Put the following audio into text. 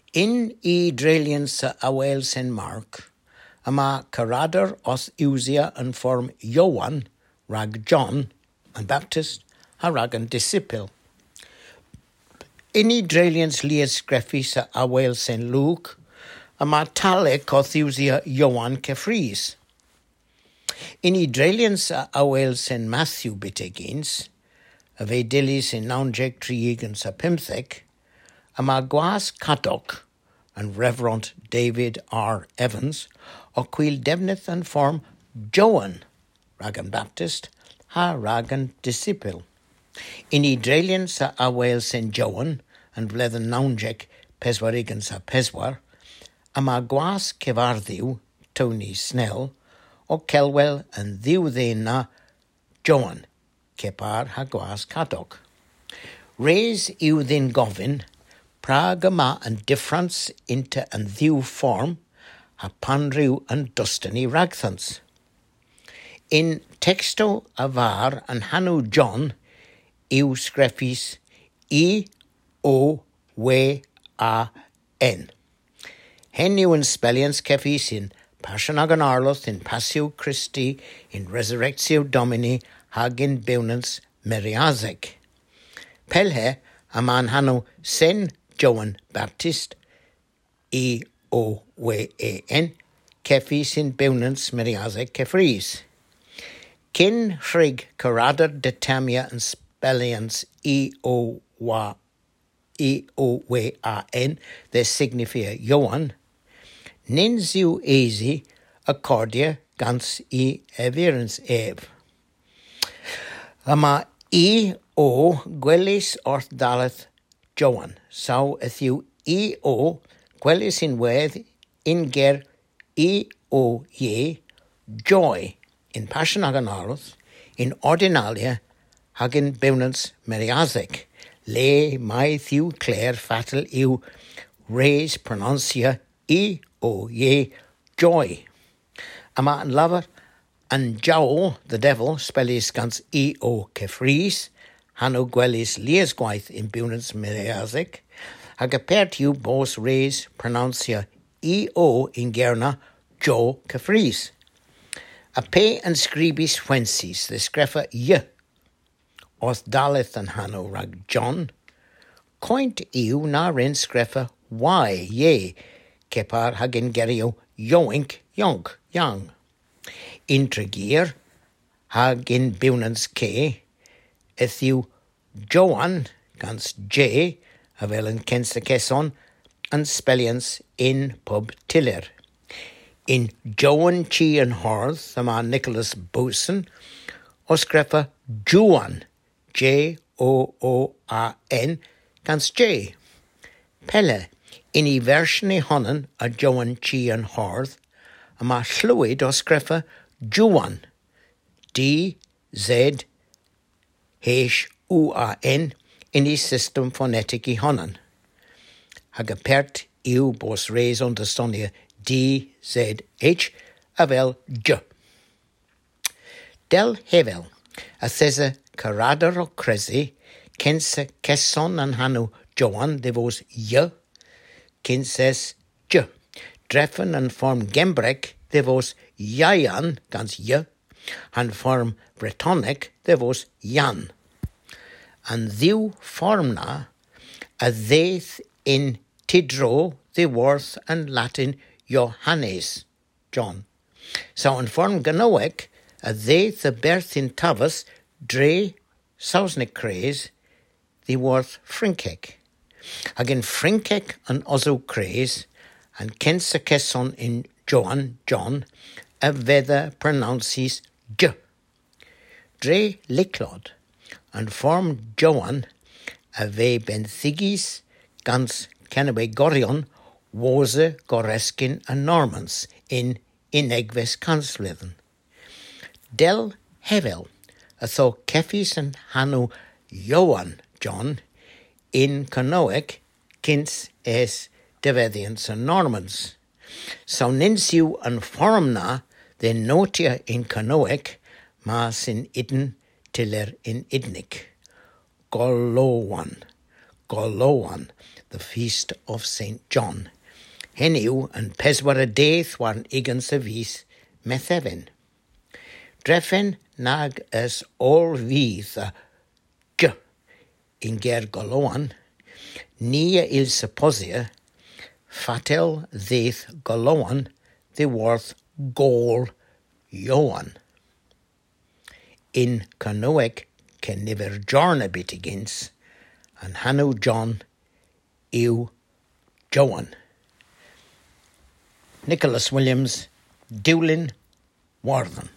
In I dreilion sa awel St. Mark, ama caradar os usia yn form Iowan, rag John, and Baptist, a rag an disciple. In I dreilions lias greffi sa awel St. Luke, ama talek os usia Iowan Kefries. In I dreilions sa awel St. Matthew bitegins, a fe dilis in nawnjeg triig sa pymtheg, ama gwas Cadog and Reverend David R. Evans, o quil defnydd yn form Joan, rag an Baptist, ha rag an disciple. In I dreilion sa awel St. Joan, and fledden nawnjeg peswarigan sa peswar, ama gwas cefarddiw, Tony Snell, o celwel yn ddiwddyn na Joan, cepar ha gwas Cadog. Reis yw ddyn gofyn, prag yma yn difference into yn ddiw form a panryw yn dustani ragthans. In texto a var yn hanw John yw sgreffis I-O-W-A-N. Hen yw yn spelians ceffis in Passion ag an Arloth, in Passio Christi, in Resurrectio Domini, hag in Bewnans Meriazeg. Pelhe am an hanw Sen Joan Baptist, I-O-W-A-N, ceffis in Bewnans Meriazeg Kefries. Cyn rhig caradar determia yn spelians I-O-W-A-N, the signifia Iowan, nins yw easy accordia gans I everens ef. Yma I-O gwelis orth daleth Joan, saw ythiw I-O gwelis in wedd in ger I-O-Ye joy in Passion ag an Arloth, in ordinalia hag in Bewnans Meriazeg, le mai thiw Clare fatal yw reis pronuncia I-O-Ye joy. Ama an laver an jawl, the devil, spellis gans I-O Kefries, hanno gwelis lias gwaith in Bewnans Meriazeg, hag apert yw bos reis pronuncia I-O in gerna jo Kefries. A pe an scribis wensis, the screffa y, os daleth an hanno rag John, coint yw na rin screffa y, ye, cepar hag in gerio yoink, yonk, yang. Intrigir, hag in Bewnans ke, ythiw Joan, gans J, a fel yn censa ceson, an spelians in pub tiller. In Joan Chi and Horth, yma Nicholas Boson, o sgreffa Juan, J-O-O-A-N, gans J. Pelle, in I version I honan a Joan Chi and Horth, yma llwyd o sgreffa Juan, D-Z-H-U-A-N, in I system phonetic I honan. Hag apert yw bos reis on dystonia D-Z-H, a fel J. Del hevel, a thesa caradar o cresi, censa ceson an hanw Joan de vos Y, censes J. Dreffen an form Gembrec de vos Iayan, gans Y, an form Bretonic de vos Jan. An ddiw form na, a ddeith in Tidro, the worth and Latin Johannes, John. So in form Ganoic, a ddeith a berth in Tavas, dre sausnic craze, the worth Frinkek. Again Frinkek an ozo craze, and kensa kesson in Joan, John, a vether pronounces J. Dre Licklod, and form Joan, a ve benthigis, gans Kennewe Gorion, Wose, Goreskin, and Normans in Egves Kanslithen. Del Hevel, a tho Kefis and Hanu Joan John, in Canoic, Kins es Devedians and Normans. So ninsiu and formna, the notia in Canoic, mas in Idden, tiller in Idnic. Golowan, Golowan, the feast of St. John. Heniu and peswar a death wan igan sa vis methevin. Drefen nag as all vydd a g in ger Golowan, nia il supposia fatel ddeith Golowan the worth gol Iowan. In Canoic can never jarna bitigins, and Hanu John Ew Joan. Nicholas Williams, Dewlin, Warden.